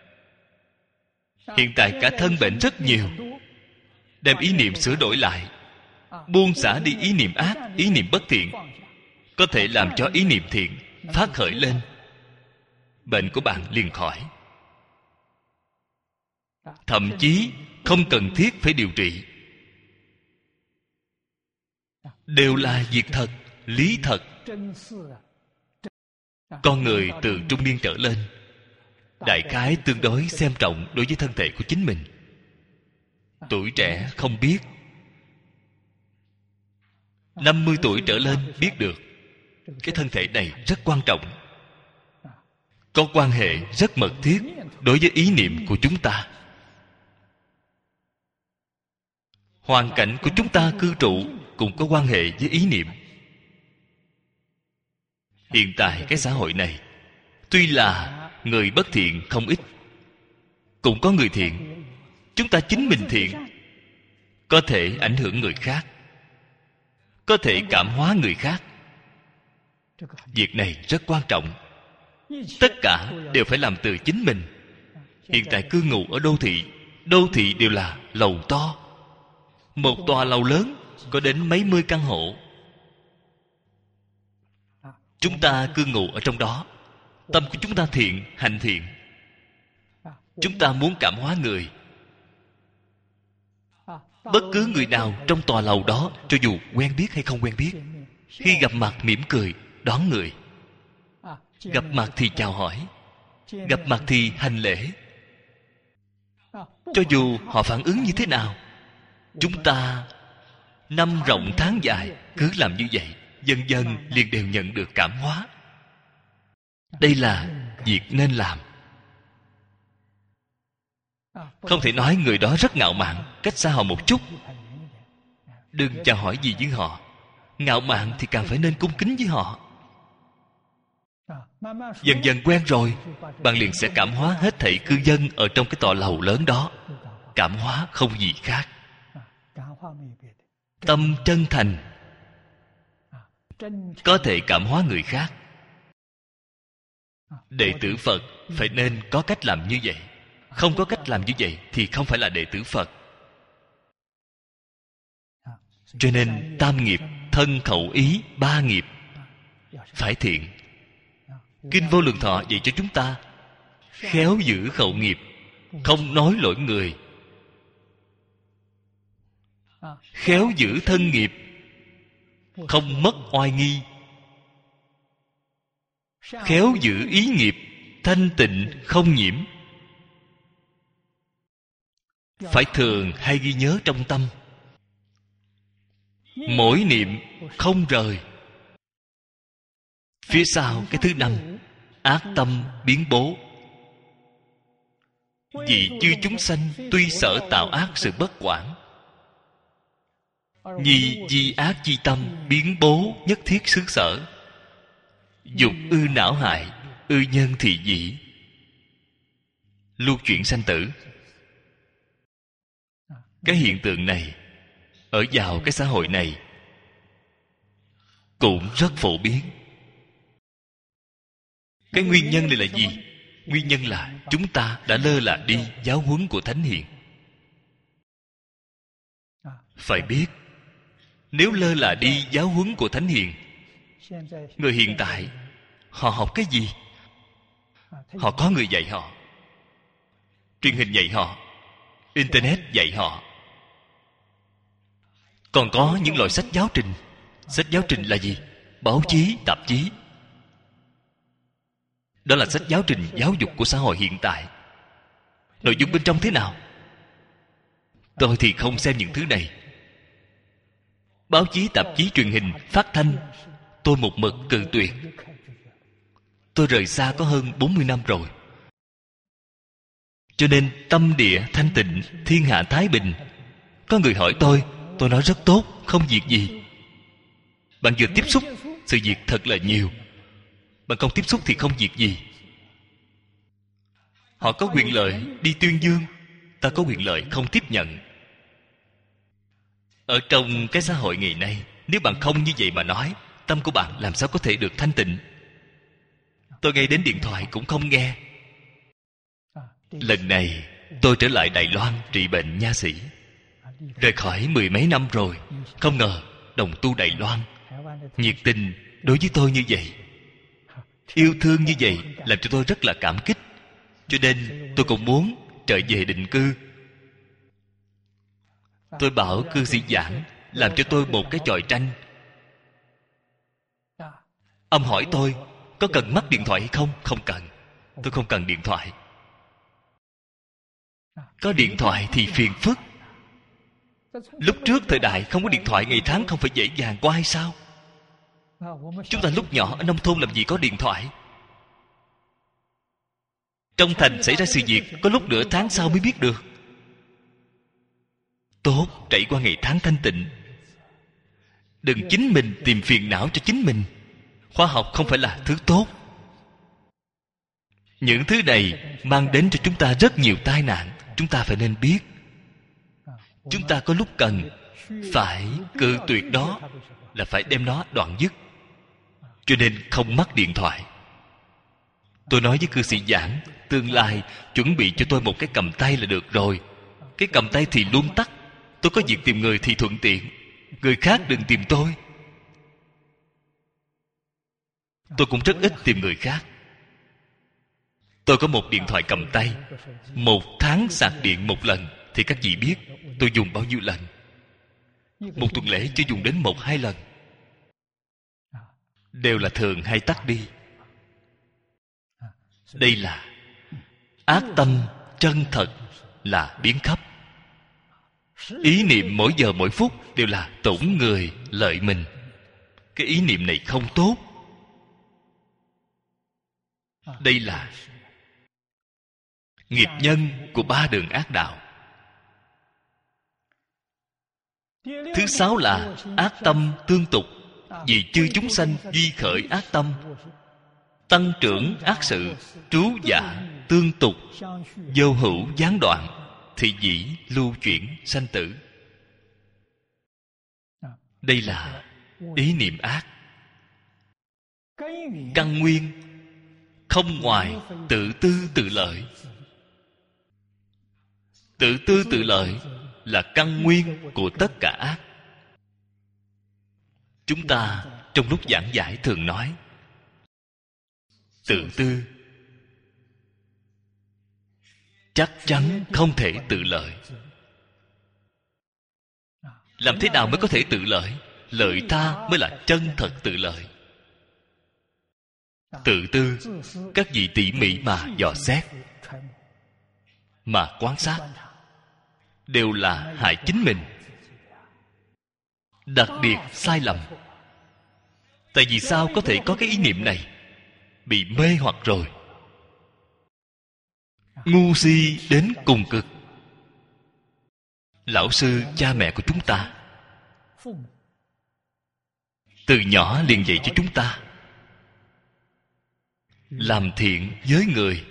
Hiện tại cả thân bệnh rất nhiều, đem ý niệm sửa đổi lại, buông xả đi ý niệm ác, ý niệm bất thiện, có thể làm cho ý niệm thiện phát khởi lên, bệnh của bạn liền khỏi. Thậm chí không cần thiết phải điều trị, đều là việc thật, lý thật. Con người từ trung niên trở lên, đại khái tương đối xem trọng đối với thân thể của chính mình. Tuổi trẻ không biết, 50 tuổi trở lên biết được cái thân thể này rất quan trọng, có quan hệ rất mật thiết đối với ý niệm của chúng ta. Hoàn cảnh của chúng ta cư trụ cũng có quan hệ với ý niệm. Hiện tại cái xã hội này, tuy là người bất thiện không ít, cũng có người thiện. Chúng ta chính mình thiện, có thể ảnh hưởng người khác, có thể cảm hóa người khác. Việc này rất quan trọng. Tất cả đều phải làm từ chính mình. Hiện tại cư ngụ ở đô thị, đô thị đều là lầu to. Một tòa lầu lớn có đến mấy mươi căn hộ. Chúng ta cư ngụ ở trong đó, tâm của chúng ta thiện, hành thiện. Chúng ta muốn cảm hóa người, bất cứ người nào trong tòa lầu đó, cho dù quen biết hay không quen biết, khi gặp mặt mỉm cười đón người, Gặp mặt thì chào hỏi, gặp mặt thì hành lễ. Cho dù họ phản ứng như thế nào, chúng ta năm rộng tháng dài cứ làm như vậy, dần dần liền đều nhận được cảm hóa. Đây là việc nên làm. Không thể nói người đó rất ngạo mạn, cách xa họ một chút, đừng chào hỏi gì với họ. Ngạo mạn thì càng phải nên cung kính với họ. Dần dần quen rồi, bạn liền sẽ cảm hóa hết thảy cư dân ở trong cái tòa lầu lớn đó. Cảm hóa không gì khác. Tâm chân thành có thể cảm hóa người khác. Đệ tử Phật phải nên có cách làm như vậy. Không có cách làm như vậy thì không phải là đệ tử Phật. Cho nên tam nghiệp, thân khẩu ý, ba nghiệp phải thiện. Kinh Vô Lượng Thọ dạy cho chúng ta khéo giữ khẩu nghiệp, không nói lỗi người. Khéo giữ thân nghiệp, không mất oai nghi. Khéo giữ ý nghiệp, thanh tịnh không nhiễm. Phải thường hay ghi nhớ trong tâm, mỗi niệm không rời. Phía sau cái thứ năm, ác tâm biến bố. Vì chư chúng sanh tuy sở tạo ác sự bất quản, nhi di ác chi tâm biến bố nhất thiết xứ sở. Dục ư não hại, ư nhân thị dĩ. Lưu chuyển sanh tử. Cái hiện tượng này ở vào cái xã hội này cũng rất phổ biến. Cái nguyên nhân này là gì? Nguyên nhân là chúng ta đã lơ là đi giáo huấn của Thánh Hiền. Phải biết, nếu lơ là đi giáo huấn của Thánh Hiền, người hiện tại họ học cái gì? Họ có người dạy họ, truyền hình dạy họ, internet dạy họ, còn có những loại sách giáo trình. Sách giáo trình là gì? Báo chí, tạp chí. Đó là sách giáo trình giáo dục của xã hội hiện tại. Nội dung bên trong thế nào? Tôi thì không xem những thứ này. Báo chí, tạp chí, truyền hình, phát thanh, tôi một mực cự tuyệt. Tôi rời xa có hơn 40 năm rồi. Cho nên tâm địa thanh tịnh, thiên hạ thái bình. Có người hỏi tôi nói rất tốt, không việc gì. Bạn vừa tiếp xúc, sự việc thật là nhiều. Bạn không tiếp xúc thì không việc gì. Họ có quyền lợi đi tuyên dương, ta có quyền lợi không tiếp nhận. Ở trong cái xã hội ngày nay, nếu bạn không như vậy mà nói, tâm của bạn làm sao có thể được thanh tịnh? Tôi ngay đến điện thoại cũng không nghe. Lần này tôi trở lại Đài Loan trị bệnh nha sĩ. Rời khỏi mười mấy năm rồi, không ngờ đồng tu Đài Loan nhiệt tình đối với tôi như vậy, yêu thương như vậy, làm cho tôi rất là cảm kích. Cho nên tôi cũng muốn trở về định cư. Tôi bảo cư sĩ giảng làm cho tôi một cái chòi tranh. Ông hỏi tôi có cần mắc điện thoại hay không? Không cần. Tôi không cần điện thoại. Có điện thoại thì phiền phức. Lúc trước thời đại không có điện thoại, ngày tháng không phải dễ dàng qua hay sao? Chúng ta lúc nhỏ ở nông thôn làm gì có điện thoại. Trong thành xảy ra sự việc, có lúc nửa tháng sau mới biết được. Tốt, trải qua ngày tháng thanh tịnh. Đừng chính mình tìm phiền não cho chính mình. Khoa học không phải là thứ tốt. Những thứ này mang đến cho chúng ta rất nhiều tai nạn. Chúng ta phải nên biết. Chúng ta có lúc cần phải cự tuyệt đó, là phải đem nó đoạn dứt. Cho nên không mắc điện thoại. Tôi nói với cư sĩ giảng, tương lai chuẩn bị cho tôi một cái cầm tay là được rồi. Cái cầm tay thì luôn tắt. Tôi có việc tìm người thì thuận tiện. Người khác đừng tìm tôi. Tôi cũng rất ít tìm người khác. Tôi có một điện thoại cầm tay. Một tháng sạc điện một lần. Thì các vị biết tôi dùng bao nhiêu lần. Một tuần lễ chỉ dùng đến 1-2 lần. Đều là thường hay tắt đi. Đây là ác tâm chân thật, là biến khắp. Ý niệm mỗi giờ mỗi phút đều là tổn người lợi mình. Cái ý niệm này không tốt. Đây là nghiệp nhân của ba đường ác đạo. Thứ sáu là ác tâm tương tục. Vì chư chúng sanh duy khởi ác tâm, tăng trưởng ác sự, trú dạ tương tục, vô hữu gián đoạn, thị dĩ lưu chuyển sanh tử. Đây là ý niệm ác. Căn nguyên không ngoài tự tư tự lợi. Tự tư tự lợi là căn nguyên của tất cả ác. Chúng ta trong lúc giảng giải thường nói tự tư chắc chắn không thể tự lợi. Làm thế nào mới có thể tự lợi? Lợi ta mới là chân thật tự lợi. Tự tư, các vị tỉ mỉ mà dò xét, mà quan sát, đều là hại chính mình. Đặc biệt sai lầm. Tại vì sao có thể có cái ý niệm này? Bị mê hoặc rồi. Ngu si đến cùng cực. Lão sư, cha mẹ của chúng ta từ nhỏ liền dạy cho chúng ta làm thiện với người,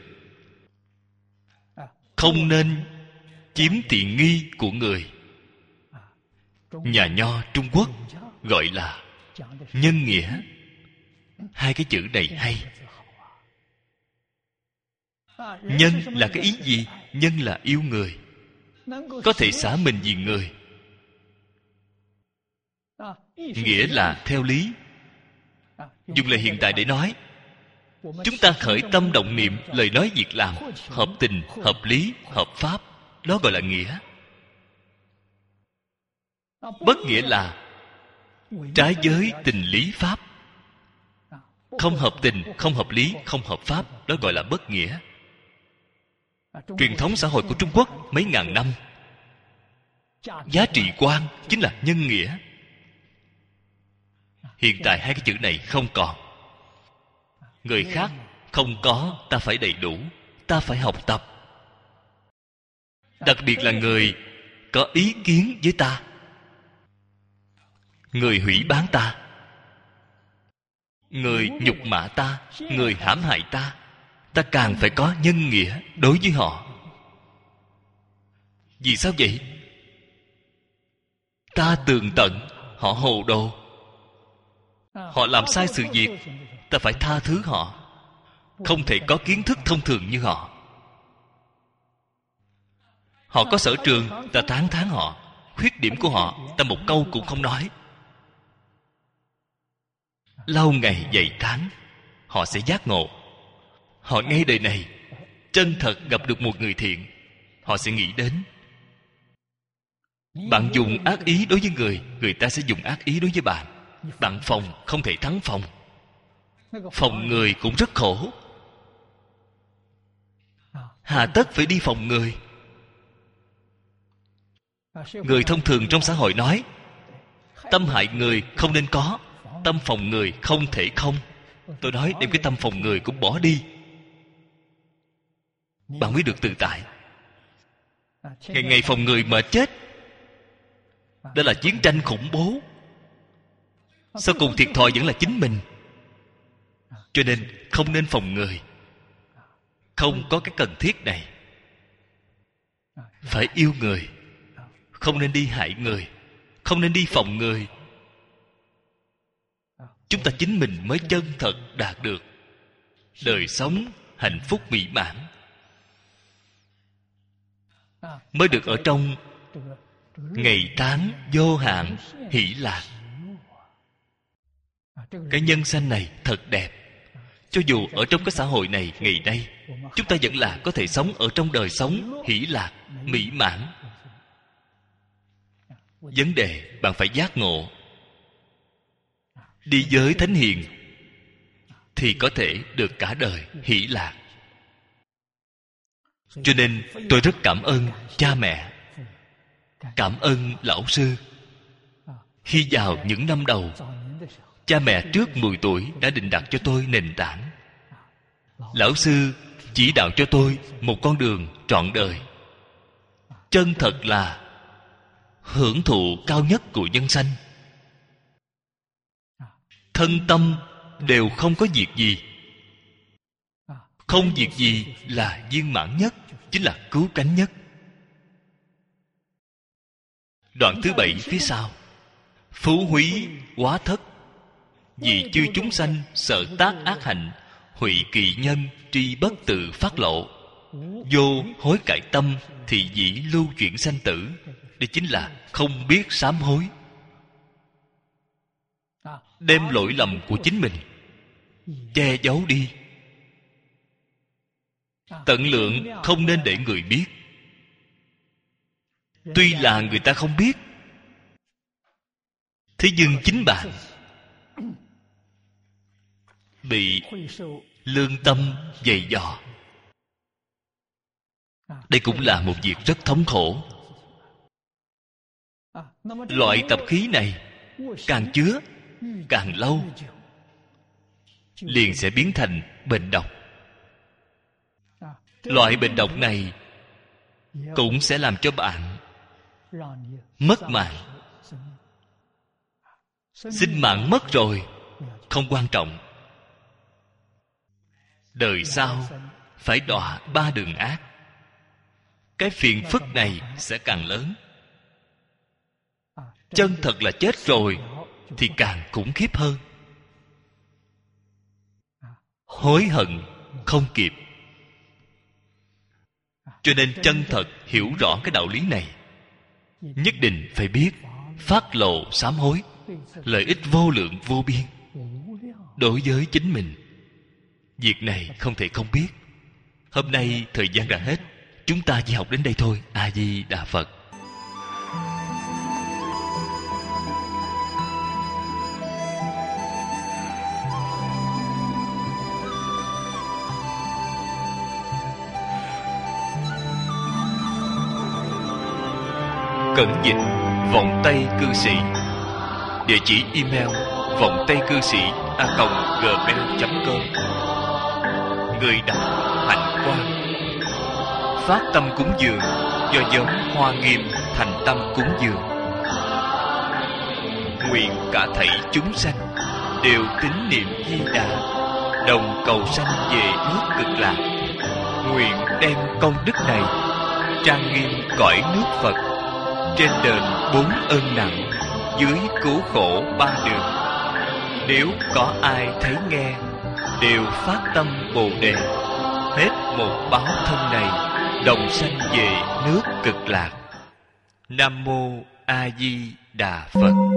không nên chiếm tiện nghi của người. Nhà nho Trung Quốc gọi là nhân nghĩa. Hai cái chữ này hay. Nhân là cái ý gì? Nhân là yêu người, có thể xả mình vì người. Nghĩa là theo lý. Dùng lời hiện tại để nói, chúng ta khởi tâm động niệm, lời nói việc làm hợp tình, hợp lý, hợp pháp, đó gọi là nghĩa. Bất nghĩa là trái với tình lý pháp, không hợp tình, không hợp lý, không hợp pháp, đó gọi là bất nghĩa. Truyền thống xã hội của Trung Quốc mấy ngàn năm, giá trị quan chính là nhân nghĩa. Hiện tại hai cái chữ này không còn. Người khác không có, ta phải đầy đủ, ta phải học tập. Đặc biệt là người có ý kiến với ta, người hủy báng ta, người nhục mạ ta, người hãm hại ta, ta càng phải có nhân nghĩa đối với họ. Vì sao vậy? Ta tường tận, họ hồ đồ, họ làm sai sự việc, ta phải tha thứ họ. Không thể có kiến thức thông thường như họ. Họ có sở trường, ta tán thán họ. Khuyết điểm của họ, ta một câu cũng không nói. Lâu ngày dày tháng, họ sẽ giác ngộ. Họ ngay đời này chân thật gặp được một người thiện, họ sẽ nghĩ đến. Bạn dùng ác ý đối với người, người ta sẽ dùng ác ý đối với bạn. Bạn phòng không thể thắng phòng. Phòng người cũng rất khổ. Hà tất phải đi phòng người. Người thông thường trong xã hội nói, tâm hại người không nên có, tâm phòng người không thể không. Tôi nói đem cái tâm phòng người cũng bỏ đi, bạn mới được tự tại. Ngày ngày phòng người mà chết, đó là chiến tranh khủng bố. Sau cùng thiệt thòi vẫn là chính mình. Cho nên không nên phòng người. Không có cái cần thiết này. Phải yêu người, không nên đi hại người, không nên đi phòng người. Chúng ta chính mình mới chân thật đạt được đời sống hạnh phúc mỹ mãn, mới được ở trong ngày tháng vô hạn hỷ lạc. Cái nhân sanh này thật đẹp. Cho dù ở trong cái xã hội này ngày nay, chúng ta vẫn là có thể sống ở trong đời sống hỷ lạc, mỹ mãn. Vấn đề bạn phải giác ngộ. Đi với thánh hiền thì có thể được cả đời hỷ lạc. Cho nên tôi rất cảm ơn cha mẹ, cảm ơn lão sư. Khi vào những năm đầu, cha mẹ trước 10 tuổi đã định đặt cho tôi nền tảng. Lão sư chỉ đạo cho tôi một con đường trọn đời. Chân thật là hưởng thụ cao nhất của nhân sanh. Thân tâm đều không có việc gì. Không việc gì là viên mãn nhất, chính là cứu cánh nhất. Đoạn thứ 7 phía sau: phú húy quá thất, vì chư chúng sanh sợ tác ác hạnh, hụy kỵ nhân tri bất tự phát lộ, vô hối cải tâm, thì dĩ lưu chuyển sanh tử. Đây chính là không biết sám hối, đem lỗi lầm của chính mình che giấu đi, tận lượng không nên để người biết. Tuy là người ta không biết, thế nhưng chính bạn bị lương tâm dày dò. Đây cũng là một việc rất thống khổ. Loại tập khí này càng chứa càng lâu, liền sẽ biến thành bệnh độc. Loại bệnh độc này cũng sẽ làm cho bạn mất mạng. Sinh mạng mất rồi không quan trọng, đời sau phải đọa 3 đường ác. Cái phiền phức này sẽ càng lớn. Chân thật là chết rồi thì càng khủng khiếp hơn. Hối hận không kịp. Cho nên chân thật hiểu rõ cái đạo lý này, nhất định phải biết phát lộ sám hối, lợi ích vô lượng vô biên đối với chính mình. Việc này không thể không biết. Hôm nay thời gian đã hết, chúng ta chỉ học đến đây thôi. A Di Đà Phật. Cẩn dịch Vọng Tây Cư Sĩ. Địa chỉ email vongtaicư sĩ@gmail.com. Người đọc Hạnh Quang. Phát tâm cúng dường do nhóm Hoa Nghiêm thành tâm cúng dường. Nguyện cả thảy chúng sanh đều tín niệm Di Đà, đồng cầu sanh về nước Cực Lạc. Nguyện đem công đức này trang nghiêm cõi nước Phật, trên đền 4 ơn nặng, dưới cứu khổ 3 đường. Nếu có ai thấy nghe, đều phát tâm Bồ Đề, hết một báo thân này, đồng sanh về nước Cực Lạc. Nam Mô A Di Đà Phật.